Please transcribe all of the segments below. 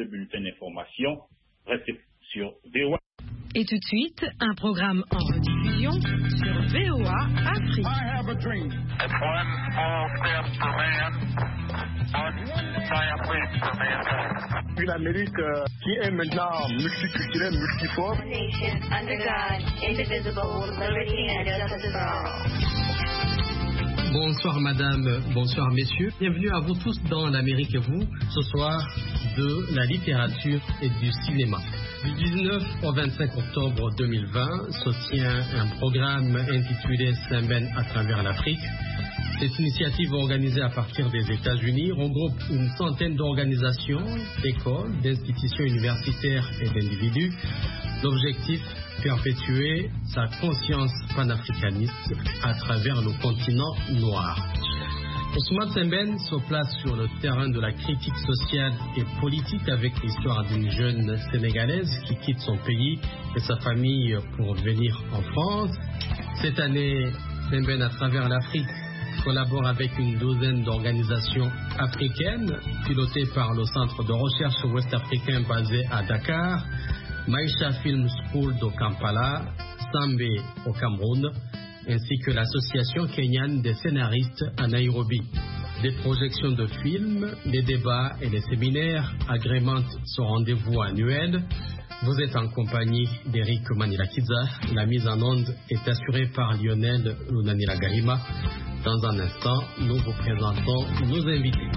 bulletin d'information. Restez sur VOA. Et tout de suite, un programme en rediffusion sur VOA Afrique. I have a dream. It's one small step for man, one giant leap for mankind. Une Amérique qui est maintenant multiculturelle, multiforme. Nation under God, indivisible, with liberty and justice for all. Bonsoir madame, bonsoir messieurs. Bienvenue à vous tous dans l'Amérique et vous. Ce soir, de la littérature et du cinéma. Du 19 au 25 octobre 2020 se tient un programme intitulé Sembène à travers l'Afrique. Cette initiative organisée à partir des États-Unis regroupe une centaine d'organisations, d'écoles, d'institutions universitaires et d'individus. L'objectif, perpétuer sa conscience panafricaniste à travers le continent noir. Ousmane Sembène se place sur le terrain de la critique sociale et politique avec l'histoire d'une jeune Sénégalaise qui quitte son pays et sa famille pour venir en France. Cette année, Sembène à travers l'Afrique collabore avec une douzaine d'organisations africaines pilotées par le Centre de recherche ouest-africain basé à Dakar, Maïcha Film School de Kampala, Sambé au Cameroun, ainsi que l'association kenyane des scénaristes à Nairobi. Des projections de films, des débats et des séminaires agrémentent ce rendez-vous annuel. Vous êtes en compagnie d'Eric Manilakiza. La mise en onde est assurée par Lionel Lunanila Garima. Dans un instant, nous vous présentons nos invités.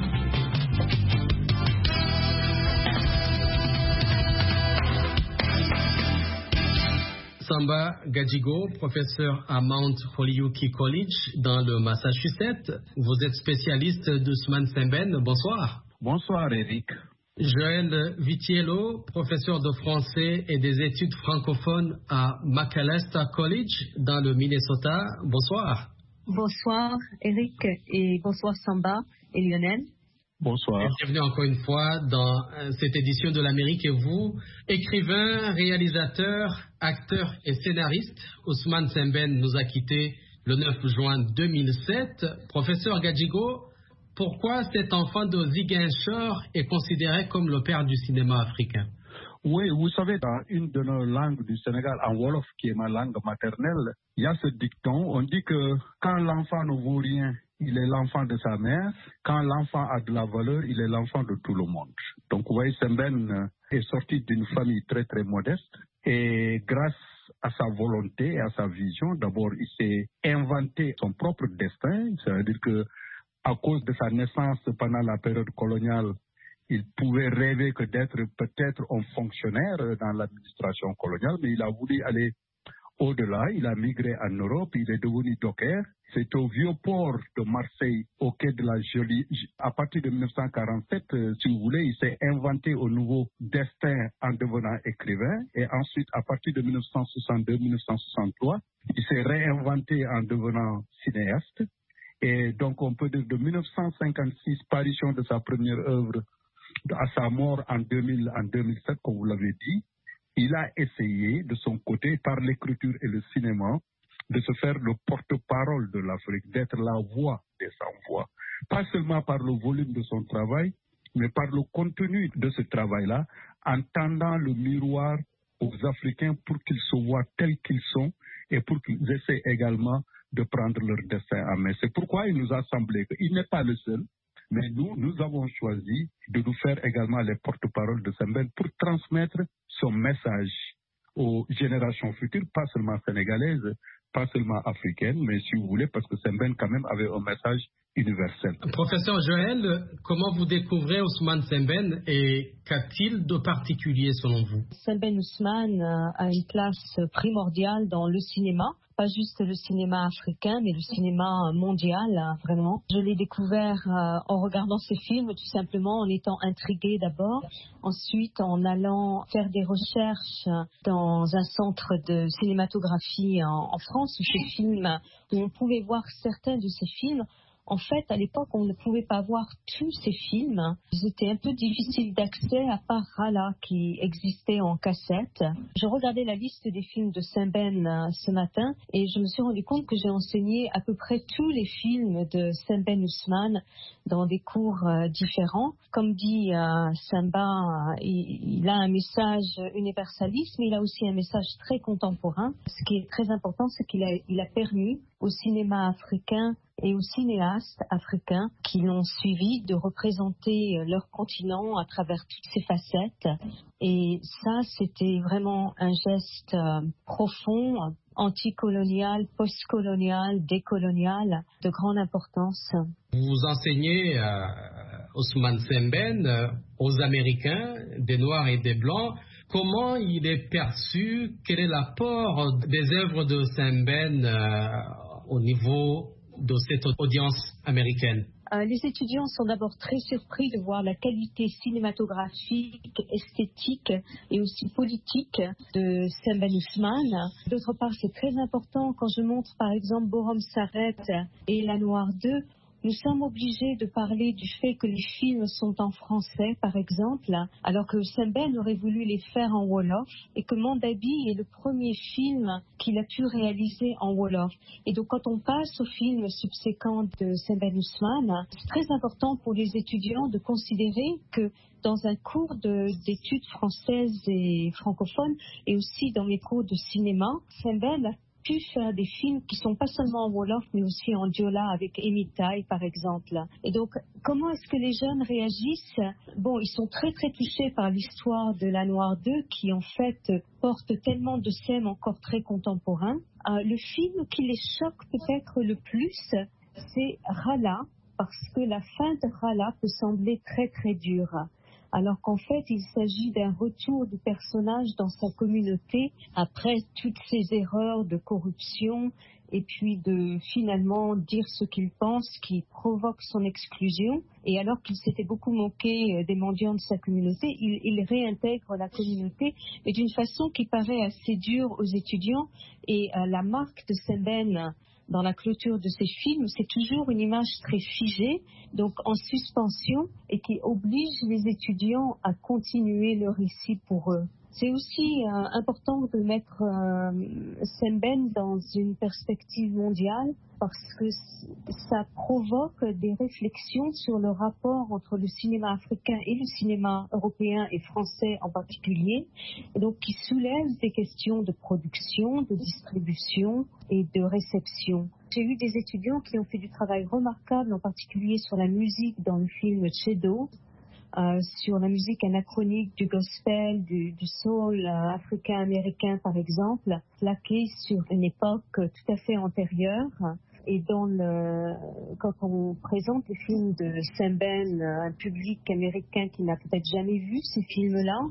Samba Gadjigo, professeur à Mount Holyoke College dans le Massachusetts. Vous êtes spécialiste d'Ousmane Sembène. Bonsoir. Bonsoir Eric. Joël Vitiello, professeur de français et des études francophones à Macalester College dans le Minnesota. Bonsoir. Bonsoir Eric et bonsoir Samba et Lionel. Bonsoir. Bienvenue encore une fois dans cette édition de l'Amérique et vous. Écrivain, réalisateur, acteur et scénariste, Ousmane Sembène nous a quittés le 9 juin 2007. Professeur Gadjigo, pourquoi cet enfant de Ziguinchor est considéré comme le père du cinéma africain? Oui, vous savez, dans une de nos langues du Sénégal, en Wolof, qui est ma langue maternelle, il y a ce dicton, on dit que quand l'enfant ne vaut rien, il est l'enfant de sa mère. Quand l'enfant a de la valeur, il est l'enfant de tout le monde. Donc, vous voyez, Sembène est sorti d'une famille très, très modeste. Et grâce à sa volonté et à sa vision, d'abord, il s'est inventé son propre destin. C'est-à-dire que, à cause de sa naissance pendant la période coloniale, il pouvait rêver que d'être peut-être un fonctionnaire dans l'administration coloniale, mais il a voulu aller au-delà. Il a migré en Europe, il est devenu docker. C'est au vieux port de Marseille, au quai de la Jolie. À partir de 1947, si vous voulez, il s'est inventé un nouveau destin en devenant écrivain. Et ensuite, à partir de 1962-1963, il s'est réinventé en devenant cinéaste. Et donc, on peut dire de 1956, parution de sa première œuvre, à sa mort en 2007, comme vous l'avez dit, il a essayé de son côté, par l'écriture et le cinéma, de se faire le porte-parole de l'Afrique, d'être la voix des sans-voix. Pas seulement par le volume de son travail, mais par le contenu de ce travail-là, en tendant le miroir aux Africains pour qu'ils se voient tels qu'ils sont et pour qu'ils essaient également de prendre leur destin en main. C'est pourquoi il nous a semblé qu'il n'est pas le seul, mais nous avons choisi de nous faire également les porte-paroles de Sembène pour transmettre son message aux générations futures, pas seulement sénégalaises, pas seulement africaines, mais si vous voulez, parce que Sembène quand même avait un message universel. Professeur Joël, comment vous découvrez Ousmane Sembène et qu'a-t-il de particulier selon vous? Sembène Ousmane a une place primordiale dans le cinéma, pas juste le cinéma africain, mais le cinéma mondial, vraiment. Je l'ai découvert en regardant ses films, tout simplement en étant intriguée d'abord, ensuite en allant faire des recherches dans un centre de cinématographie en France où on pouvait voir certains de ses films En fait, à l'époque, on ne pouvait pas voir tous ces films. Ils étaient un peu difficiles d'accès, à part Rala qui existait en cassette. Je regardais la liste des films de Saint-Ben ce matin et je me suis rendu compte que j'ai enseigné à peu près tous les films de Saint-Ben Ousmane dans des cours différents. Comme dit Samba, il a un message universaliste, mais il a aussi un message très contemporain. Ce qui est très important, c'est qu'il a permis au cinéma africain et aux cinéastes africains qui l'ont suivi de représenter leur continent à travers toutes ses facettes. Et ça, c'était vraiment un geste profond, anticolonial, postcolonial, décolonial, de grande importance. Vous enseignez Ousmane Sembène aux Américains, des Noirs et des Blancs. Comment il est perçu? Quel est l'apport des œuvres de Sembène au niveau de cette audience américaine? Les étudiants sont d'abord très surpris de voir la qualité cinématographique, esthétique et aussi politique de Saint-Ben Ousmane. D'autre part, c'est très important quand je montre par exemple Borom Saret et La Noire 2. Nous sommes obligés de parler du fait que les films sont en français, par exemple, alors que Saint-Ben aurait voulu les faire en Wolof et que Mandabi est le premier film qu'il a pu réaliser en Wolof. Et donc, quand on passe au film subséquent de Saint-Ben Ousmane, c'est très important pour les étudiants de considérer que dans un cours d'études françaises et francophones et aussi dans les cours de cinéma, Saint-Ben a pu faire des films qui sont pas seulement en Wolof mais aussi en Diola avec Emitai par exemple. Et donc comment est-ce que les jeunes réagissent? Bon, ils sont très très touchés par l'histoire de La Noire 2 qui en fait porte tellement de thèmes encore très contemporains. Le film qui les choque peut-être le plus, c'est Rala, parce que la fin de Rala peut sembler très très dure. Alors qu'en fait, il s'agit d'un retour du personnage dans sa communauté après toutes ces erreurs de corruption et puis de finalement dire ce qu'il pense qui provoque son exclusion. Et alors qu'il s'était beaucoup moqué des mendiants de sa communauté, il réintègre la communauté, mais d'une façon qui paraît assez dure aux étudiants. Et la marque de Sembène dans la clôture de ces films, c'est toujours une image très figée, donc en suspension, et qui oblige les étudiants à continuer le récit pour eux. C'est aussi important de mettre Sembène dans une perspective mondiale parce que ça provoque des réflexions sur le rapport entre le cinéma africain et le cinéma européen et français en particulier, et donc qui soulève des questions de production, de distribution et de réception. J'ai eu des étudiants qui ont fait du travail remarquable, en particulier sur la musique dans le film Chedo, sur la musique anachronique du gospel, du soul africain-américain par exemple, plaqué sur une époque tout à fait antérieure. Et quand on présente les films de Sembène à un public américain qui n'a peut-être jamais vu ces films-là,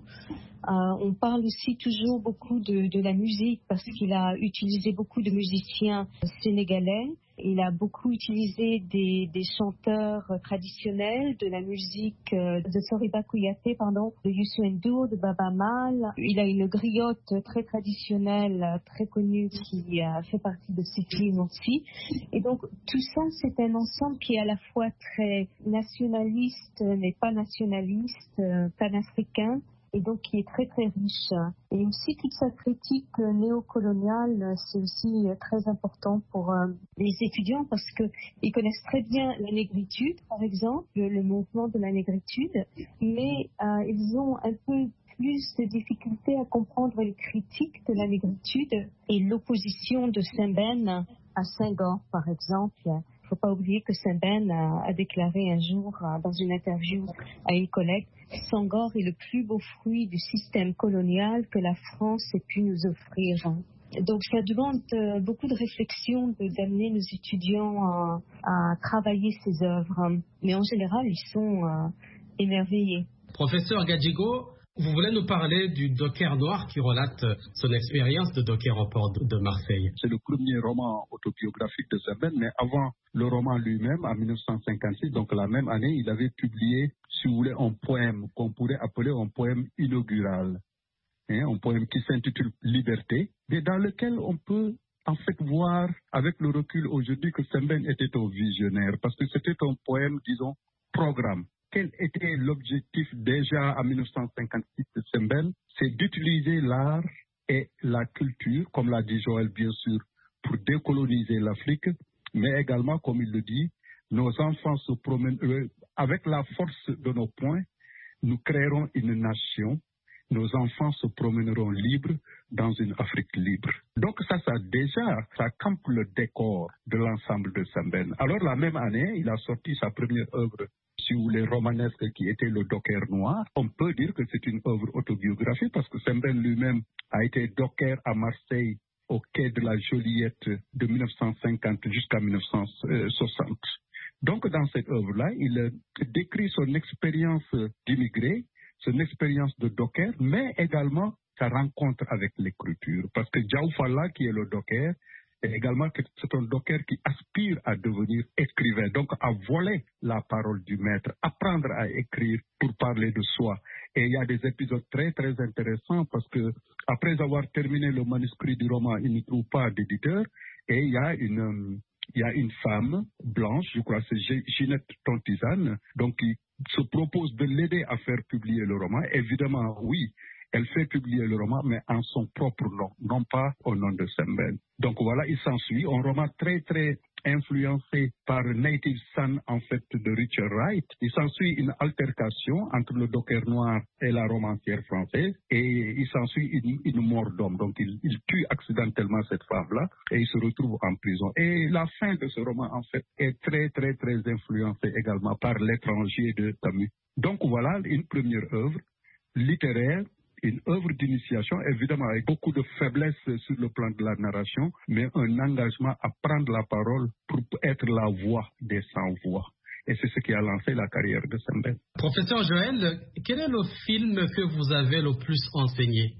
on parle aussi toujours beaucoup de la musique parce qu'il a utilisé beaucoup de musiciens sénégalais. Il a beaucoup utilisé des chanteurs traditionnels, de la musique de Soriba Kouyaté, de Youssou N'Dour, de Baba Mal. Il a une griotte très traditionnelle, très connue, qui fait partie de ses films aussi. Et donc, tout ça, c'est un ensemble qui est à la fois très nationaliste, mais pas nationaliste, panafricain, et donc qui est très très riche. Et aussi toute sa critique néocoloniale, c'est aussi très important pour les étudiants parce qu'ils connaissent très bien la négritude, par exemple, le mouvement de la négritude, mais ils ont un peu plus de difficultés à comprendre les critiques de la négritude et l'opposition de Sembène à Senghor, par exemple. Il ne faut pas oublier que Sembène a déclaré un jour dans une interview à une collègue, Senghor est le plus beau fruit du système colonial que la France ait pu nous offrir. Donc ça demande beaucoup de réflexion d'amener nos étudiants à travailler ces œuvres. Mais en général, ils sont émerveillés. Professeur Gadjigo, vous voulez nous parler du Docker noir qui relate son expérience de docker au port de Marseille. C'est le premier roman autobiographique de Sembène, mais avant le roman lui-même, en 1956, donc la même année, il avait publié, si vous voulez, un poème qu'on pourrait appeler un poème inaugural, un poème qui s'intitule Liberté, mais dans lequel on peut en fait voir avec le recul aujourd'hui que Sembène était un visionnaire parce que c'était un poème, disons, programme. Quel était l'objectif déjà en 1956 de Sembène? C'est d'utiliser l'art et la culture, comme l'a dit Joël bien sûr, pour décoloniser l'Afrique, mais également, comme il le dit, nos enfants se promènent, avec la force de nos poings, nous créerons une nation, nos enfants se promèneront libres dans une Afrique libre. Donc ça campe le décor de l'ensemble de Sembène. Alors la même année, il a sorti sa première œuvre sur les romanesques qui était le docker noir. On peut dire que c'est une œuvre autobiographique parce que Sembène lui-même a été docker à Marseille au quai de la Joliette de 1950 jusqu'à 1960. Donc, dans cette œuvre-là, il décrit son expérience d'immigré, son expérience de docker, mais également sa rencontre avec l'écriture. Parce que Diaw Falla, qui est le docker, est également c'est un docker qui aspire à devenir écrivain, donc à voler la parole du maître, apprendre à écrire pour parler de soi. Et il y a des épisodes très, très intéressants parce que après avoir terminé le manuscrit du roman, il ne trouve pas d'éditeur et il y a une femme blanche, je crois, c'est Ginette Tontizane, donc qui se propose de l'aider à faire publier le roman. Évidemment, oui, elle fait publier le roman, mais en son propre nom, non pas au nom de Sembène. Donc voilà, il s'ensuit un roman très, très influencé par Native Son, en fait, de Richard Wright. Il s'ensuit une altercation entre le docker noir et la romancière française, et il s'ensuit une mort d'homme. Donc il tue accidentellement cette femme-là, et il se retrouve en prison. Et la fin de ce roman, en fait, est très, très, très influencée également par L'étranger de Camus. Donc voilà une première œuvre littéraire, une œuvre d'initiation, évidemment avec beaucoup de faiblesses sur le plan de la narration, mais un engagement à prendre la parole pour être la voix des sans-voix. Et c'est ce qui a lancé la carrière de Sembène. Professeur Joël, quel est le film que vous avez le plus enseigné?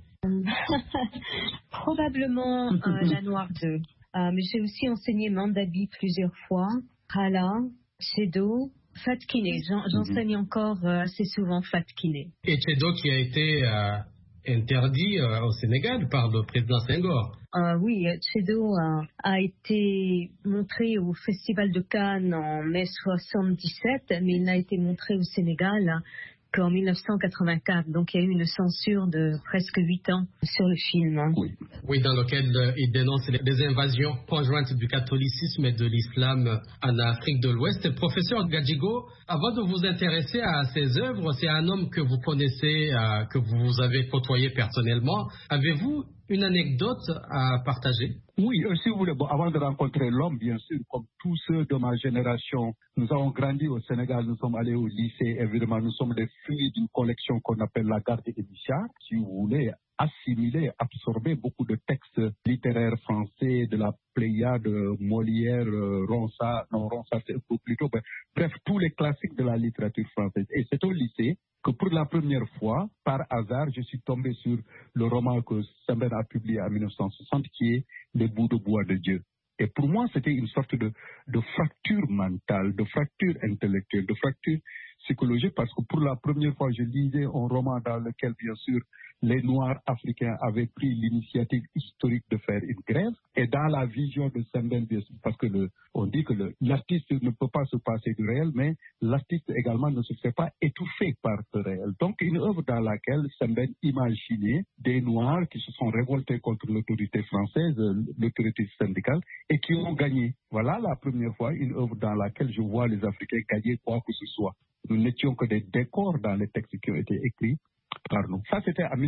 Probablement La Noire 2. Mais j'ai aussi enseigné Mandabi plusieurs fois, Hala, Chedo, Fatkine. J'enseigne encore assez souvent Fatkine. Et Chedo qui a été interdit au Sénégal par le président Senghor. Oui, Chedo a été montré au Festival de Cannes en mai 1977, mais il n'a été montré au Sénégal qu'en 1984. Donc il y a eu une censure de presque 8 ans sur le film. Oui, dans lequel il dénonce les invasions conjointes du catholicisme et de l'islam en Afrique de l'Ouest. Professeur Gadjigo, avant de vous intéresser à ces œuvres, c'est un homme que vous connaissez, que vous avez côtoyé personnellement. Avez-vous une anecdote à partager? Oui, si vous voulez, avant de rencontrer l'homme, bien sûr, comme tous ceux de ma génération, nous avons grandi au Sénégal, nous sommes allés au lycée, évidemment, nous sommes les fruits d'une collection qu'on appelle la Garde des Bichard, si vous voulez, assimiler, absorber beaucoup de textes littéraires français, de la Pléiade, Molière, Ronsard c'est un peu plus tôt, bref, tous les classiques de la littérature française. Et c'est au lycée que pour la première fois, par hasard, je suis tombé sur le roman que Sembène a publié en 1960, qui est Les bouts de bois de Dieu. Et pour moi, c'était une sorte de fracture mentale, de fracture intellectuelle, de fracture psychologique, parce que pour la première fois, je lisais un roman dans lequel, bien sûr, les Noirs africains avaient pris l'initiative historique de faire une grève. Et dans la vision de Sembène, bien sûr, parce que on dit que l'artiste ne peut pas se passer du réel, mais l'artiste également ne se fait pas étouffer par ce réel. Donc, une œuvre dans laquelle Sembène imaginait des Noirs qui se sont révoltés contre l'autorité française, l'autorité syndicale, et qui ont gagné. Voilà la première fois une œuvre dans laquelle je vois les Africains gagner quoi que ce soit. Nous n'étions que des décors dans les textes qui ont été écrits par nous. Ça, c'était en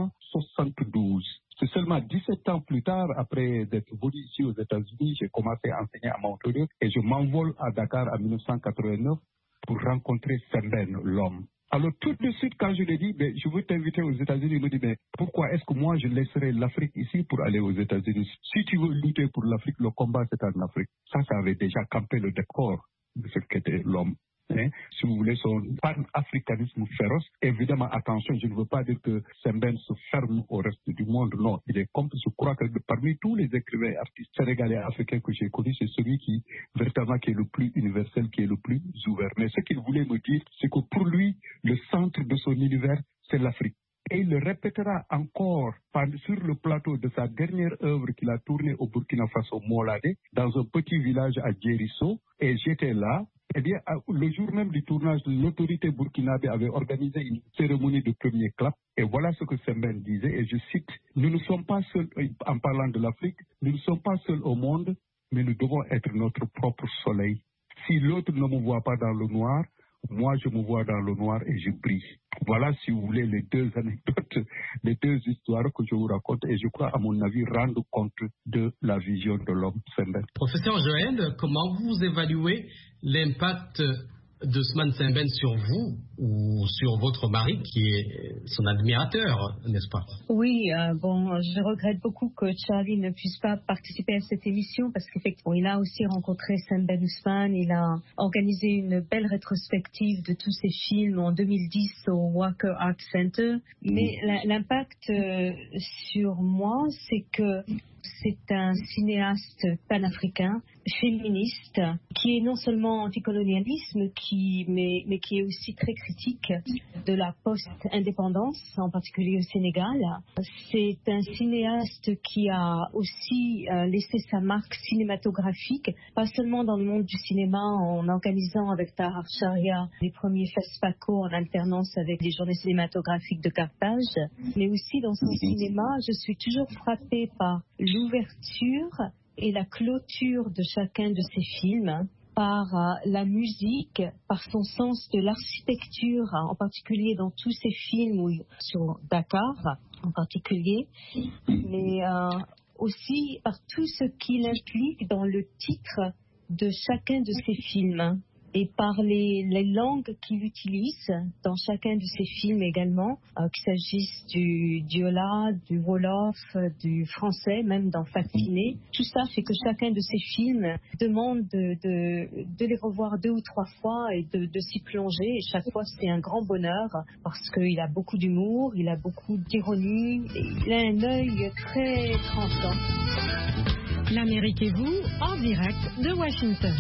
1972. C'est seulement 17 ans plus tard, après d'être venu ici aux États-Unis, j'ai commencé à enseigner à Montréal et je m'envole à Dakar en 1989 pour rencontrer Sembène, l'homme. Alors tout de suite, quand je lui ai dit, je veux t'inviter aux États-Unis, il me dit, pourquoi est-ce que moi je laisserai l'Afrique ici pour aller aux États-Unis? Si tu veux lutter pour l'Afrique, le combat c'est en Afrique. Ça avait déjà campé le décor de ce qu'était l'homme. Si vous voulez, son pan-africanisme féroce. Évidemment, attention, je ne veux pas dire que Sembène se ferme au reste du monde. Non, je crois que parmi tous les écrivains et artistes sénégalais et africains que j'ai connus, c'est celui qui, véritablement, qui est le plus universel, qui est le plus ouvert. Mais ce qu'il voulait me dire, c'est que pour lui, le centre de son univers, c'est l'Afrique. et il le répétera encore sur le plateau de sa dernière œuvre qu'il a tournée au Burkina Faso, Molade, dans un petit village à Djerisso, et j'étais là. Eh bien, le jour même du tournage, l'autorité burkinabé avait organisé une cérémonie de premier clap. Et voilà ce que Sembène disait, et je cite, « Nous ne sommes pas seuls, en parlant de l'Afrique, nous ne sommes pas seuls au monde, mais nous devons être notre propre soleil. Si l'autre ne me voit pas dans le noir, moi je me vois dans le noir et je brille. » Voilà, si vous voulez, les deux anecdotes, les deux histoires que je vous raconte, et je crois, à mon avis, rendre compte de la vision de l'homme Sembène. Professeur Joël, comment vous évaluez l'impact d'Ousmane Sembène sur vous ou sur votre mari qui est son admirateur, n'est-ce pas? Oui, je regrette beaucoup que Charlie ne puisse pas participer à cette émission parce qu'effectivement, il a aussi rencontré Sembène Ousmane, il a organisé une belle rétrospective de tous ses films en 2010 au Walker Art Center. Mais l'impact sur moi, c'est que c'est un cinéaste panafricain, féministe, qui est non seulement anticolonialisme, mais qui est aussi très critique de la post-indépendance, en particulier au Sénégal. C'est un cinéaste qui a aussi laissé sa marque cinématographique, pas seulement dans le monde du cinéma, en organisant avec Tahar Sharia les premiers FESPACO en alternance avec les journées cinématographiques de Carthage, mais aussi dans son cinéma, je suis toujours frappée par l'ouverture et la clôture de chacun de ses films, par la musique, par son sens de l'architecture, en particulier dans tous ses films sur Dakar en particulier, mais aussi par tout ce qu'il implique dans le titre de chacun de ses films. Et par les langues qu'il utilise dans chacun de ses films également, qu'il s'agisse du Diola, du Wolof, du français, même dans Fasciné. Tout ça fait que chacun de ses films demande de les revoir 2 ou 3 fois et de s'y plonger. Et chaque fois, c'est un grand bonheur parce qu'il a beaucoup d'humour, il a beaucoup d'ironie, et il a un œil très tranchant. L'Amérique et vous, en direct de Washington.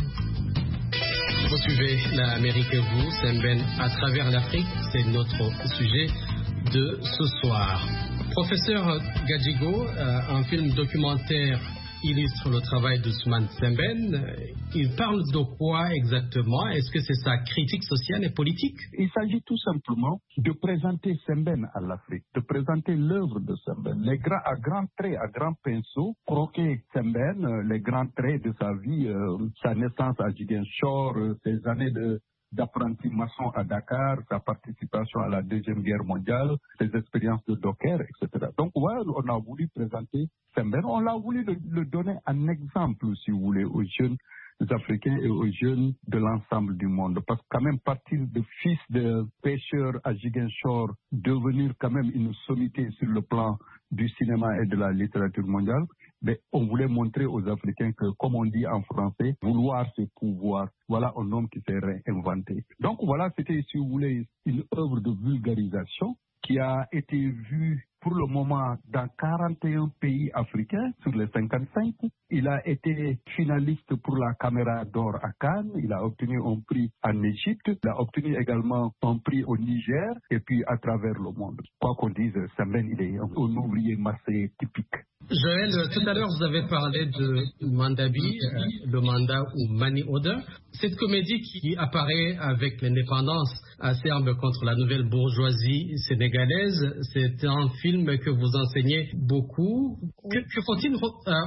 Vous suivez l'Amérique et vous, Sembène à travers l'Afrique, c'est notre sujet de ce soir. Professeur Gadjigo, un film documentaire illustre le travail d'Ousmane Sembène. Il parle de quoi exactement? Est-ce que c'est sa critique sociale et politique? Il s'agit tout simplement de présenter Sembène à l'Afrique, de présenter l'œuvre de Sembène, à grands traits, à grands pinceaux, croquer Sembène, les grands traits de sa vie, sa naissance à Ziguinchor, ses années d'apprenti maçon à Dakar, sa participation à la Deuxième Guerre mondiale, ses expériences de docker, etc. Donc, ouais, on a voulu présenter Sembène, on l'a voulu le donner en exemple, si vous voulez, aux jeunes Africains et aux jeunes de l'ensemble du monde. Parce que quand même, partir de fils de pêcheurs à Ziguinchor, devenir quand même une sommité sur le plan du cinéma et de la littérature mondiale, mais on voulait montrer aux Africains que, comme on dit en français, vouloir c'est pouvoir. Voilà un homme qui s'est réinventé. Donc voilà, c'était, si vous voulez, une œuvre de vulgarisation qui a été vue pour le moment dans 41 pays africains sur les 55. Il a été finaliste pour la Caméra d'Or à Cannes. Il a obtenu un prix en Égypte. Il a obtenu également un prix au Niger et puis à travers le monde. Quoi qu'on dise, Sembène, il est un ouvrier marseillais typique. Joël, tout à l'heure, vous avez parlé de Mandabi, le mandat ou Mani Oda. Cette comédie qui apparaît avec l'indépendance acerbe contre la nouvelle bourgeoisie sénégalaise, c'est un film que vous enseignez beaucoup. Que faut-il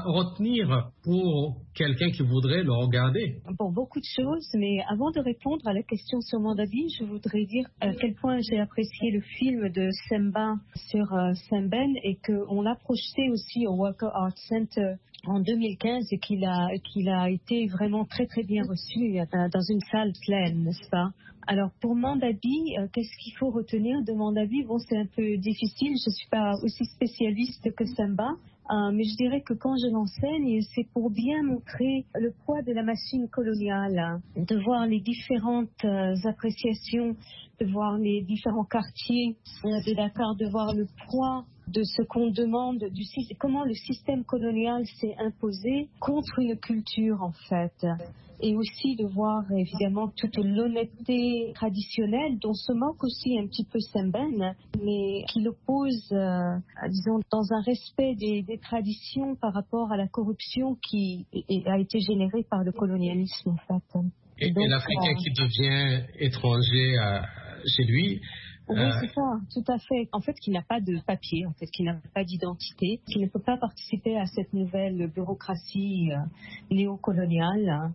retenir pour quelqu'un qui voudrait le regarder? Pour beaucoup de choses, mais avant de répondre à la question sur Mandabi, je voudrais dire à quel point j'ai apprécié le film de Semba sur Sembène et qu'on l'a projeté aussi au Walker Art Center en 2015 et qu'il a été vraiment très très bien reçu dans une salle pleine, n'est-ce pas? Alors pour Mandabi, qu'est-ce qu'il faut retenir de Mandabi? Bon, c'est un peu difficile, je ne suis pas aussi spécialiste que Semba, mais je dirais que quand je l'enseigne, c'est pour bien montrer le poids de la machine coloniale, de voir les différentes appréciations, de voir les différents quartiers de Dakar, de voir le poids de ce qu'on demande, comment le système colonial s'est imposé contre une culture en fait. Et aussi de voir évidemment toute l'honnêteté traditionnelle dont se moque aussi un petit peu Sembène, mais qui l'oppose, disons, dans un respect des traditions par rapport à la corruption qui a été générée par le colonialisme en fait. Et l'Africain qui devient étranger chez lui. Oui, c'est ça, tout à fait. En fait, qui n'a pas de papier, en fait, qui n'a pas d'identité, qui ne peut pas participer à cette nouvelle bureaucratie néocoloniale.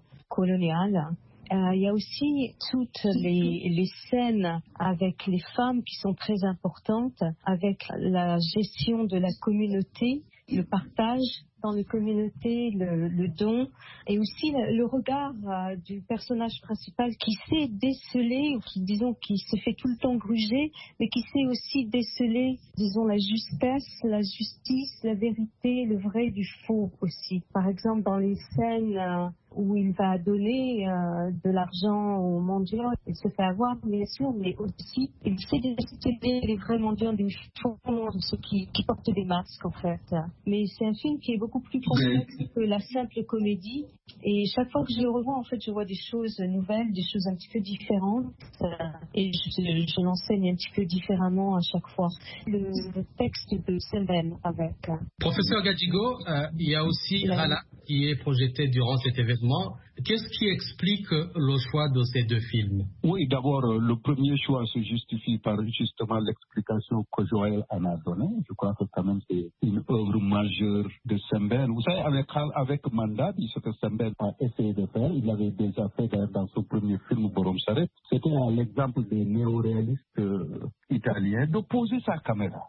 Il y a aussi toutes les scènes avec les femmes qui sont très importantes, avec la gestion de la communauté, le partage dans les communautés, le don, et aussi le regard du personnage principal qui sait déceler, ou qui se fait tout le temps gruger, mais qui sait aussi déceler, disons, la justesse, la justice, la vérité, le vrai du faux aussi. Par exemple, dans les scènes où il va donner de l'argent aux mendiants, il se fait avoir, bien sûr, mais aussi il sait déceler les vrais mendiants des faux, ceux qui portent des masques en fait. Mais c'est un film qui est beaucoup plus complexe que la simple comédie, et chaque fois que je le revois, en fait, je vois des choses nouvelles, des choses un petit peu différentes, et je l'enseigne un petit peu différemment à chaque fois. Le texte de Sembène avec. Professeur Gadjigo, il y a aussi Hala qui est projeté durant cet événement. Qu'est-ce qui explique le choix de ces deux films? Oui, d'abord, le premier choix se justifie par justement l'explication que Joël en a donnée. Je crois que quand même c'est une œuvre majeure de Sembène. Vous savez, avec Mandab, ce que Sembène a essayé de faire, il avait déjà fait dans son premier film, Borom Saret, c'était l'exemple des néoréalistes italiens, de poser sa caméra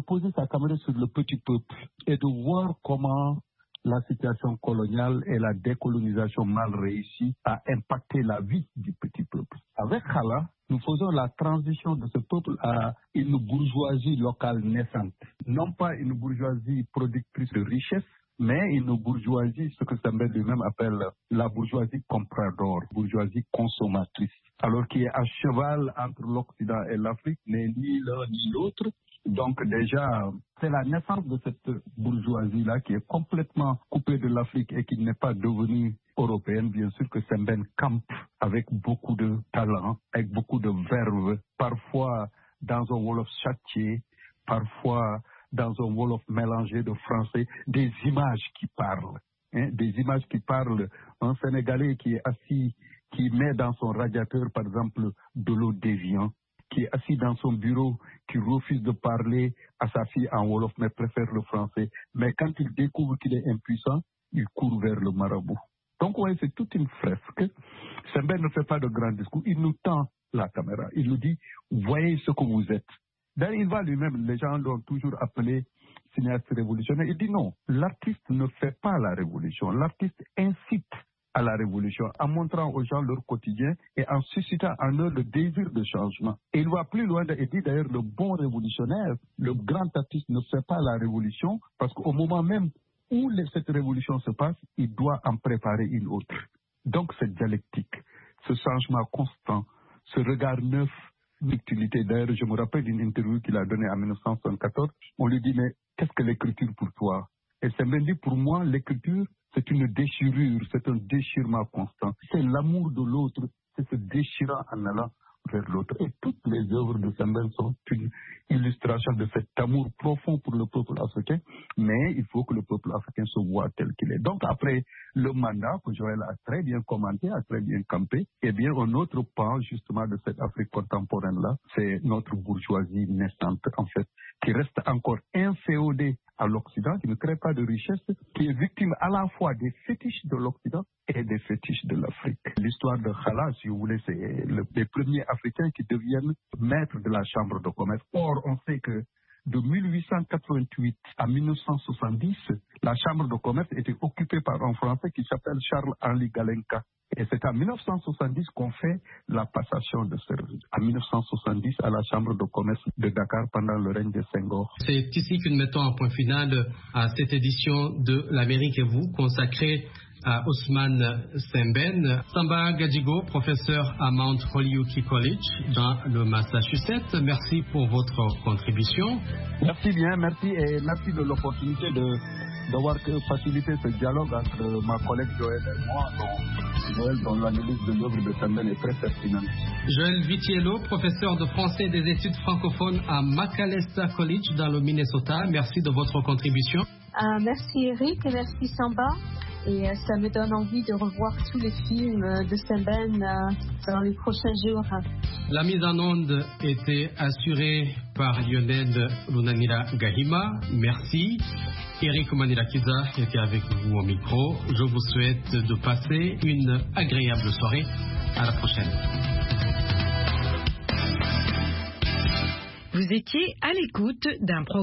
sur le petit peuple et de voir comment la situation coloniale et la décolonisation mal réussie a impacté la vie du petit peuple. Avec Hala, nous faisons la transition de ce peuple à une bourgeoisie locale naissante. Non pas une bourgeoisie productrice de richesse, mais une bourgeoisie, ce que Sembène lui-même appelle la bourgeoisie comprador, bourgeoisie consommatrice. Alors qui est à cheval entre l'Occident et l'Afrique, mais ni l'un ni l'autre. Donc déjà, c'est la naissance de cette bourgeoisie-là qui est complètement coupée de l'Afrique et qui n'est pas devenue européenne, bien sûr, que Sembène campe avec beaucoup de talent, avec beaucoup de verve, parfois dans un Wolof châtié, parfois dans un Wolof mélangé de français, des images qui parlent. Des images qui parlent. Un Sénégalais qui est assis, qui met dans son radiateur, par exemple, de l'eau d'évian, qui est assis dans son bureau, qui refuse de parler à sa fille en Wolof, mais préfère le français. Mais quand il découvre qu'il est impuissant, il court vers le marabout. Donc, ouais, c'est toute une fresque. Sembène ne fait pas de grands discours. Il nous tend la caméra. Il nous dit, voyez ce que vous êtes. D'ailleurs, il va lui-même, les gens l'ont toujours appelé cinéaste révolutionnaire. Il dit non, l'artiste ne fait pas la révolution. L'artiste incite à la révolution, en montrant aux gens leur quotidien et en suscitant en eux le désir de changement. Et il va plus loin et dit d'ailleurs le bon révolutionnaire, le grand artiste ne fait pas la révolution parce qu'au moment même où cette révolution se passe, il doit en préparer une autre. Donc cette dialectique, ce changement constant, ce regard neuf, l'utilité. D'ailleurs, je me rappelle d'une interview qu'il a donnée en 1974. On lui dit, mais qu'est-ce que l'écriture pour toi? Et Sembène dit, pour moi, l'écriture, c'est une déchirure, c'est un déchirement constant. C'est l'amour de l'autre, c'est se déchirant en allant vers l'autre. Et toutes les œuvres de Sembène sont une illustration de cet amour profond pour le peuple africain, mais il faut que le peuple africain se voit tel qu'il est. Donc après le mandat que Joël a très bien commenté, a très bien campé, eh bien un autre pan justement de cette Afrique contemporaine-là, c'est notre bourgeoisie naissante en fait, qui reste encore inféodée à l'Occident, qui ne crée pas de richesse, qui est victime à la fois des fétiches de l'Occident et des fétiches de l'Afrique. L'histoire de Hala, si vous voulez, c'est les premiers Africains qui deviennent maîtres de la chambre de commerce. Or, on sait que de 1888 à 1970, la chambre de commerce était occupée par un Français qui s'appelle Charles-Henri Galenka. Et c'est en 1970 qu'on fait la passation de service. En 1970, à la chambre de commerce de Dakar pendant le règne de Senghor. C'est ici que nous mettons un point final à cette édition de l'Amérique et vous, consacrée à Ousmane Semben. Samba Gadjigo, professeur à Mount Holyoke College dans le Massachusetts. Merci pour votre contribution. Merci bien, merci et merci de l'opportunité d'avoir facilité ce dialogue entre ma collègue Joël et moi. Joël, dont l'analyse de l'œuvre de Semben est très pertinente. Joël Vitiello, professeur de français et des études francophones à Macalester College dans le Minnesota. Merci de votre contribution. Merci Eric et merci Samba. Et ça me donne envie de revoir tous les films de Semben dans les prochains jours. La mise en onde était assurée par Lionel Lunanira Gahima. Merci. Eric Manirakiza était avec vous au micro. Je vous souhaite de passer une agréable soirée. À la prochaine. Vous étiez à l'écoute d'un programme.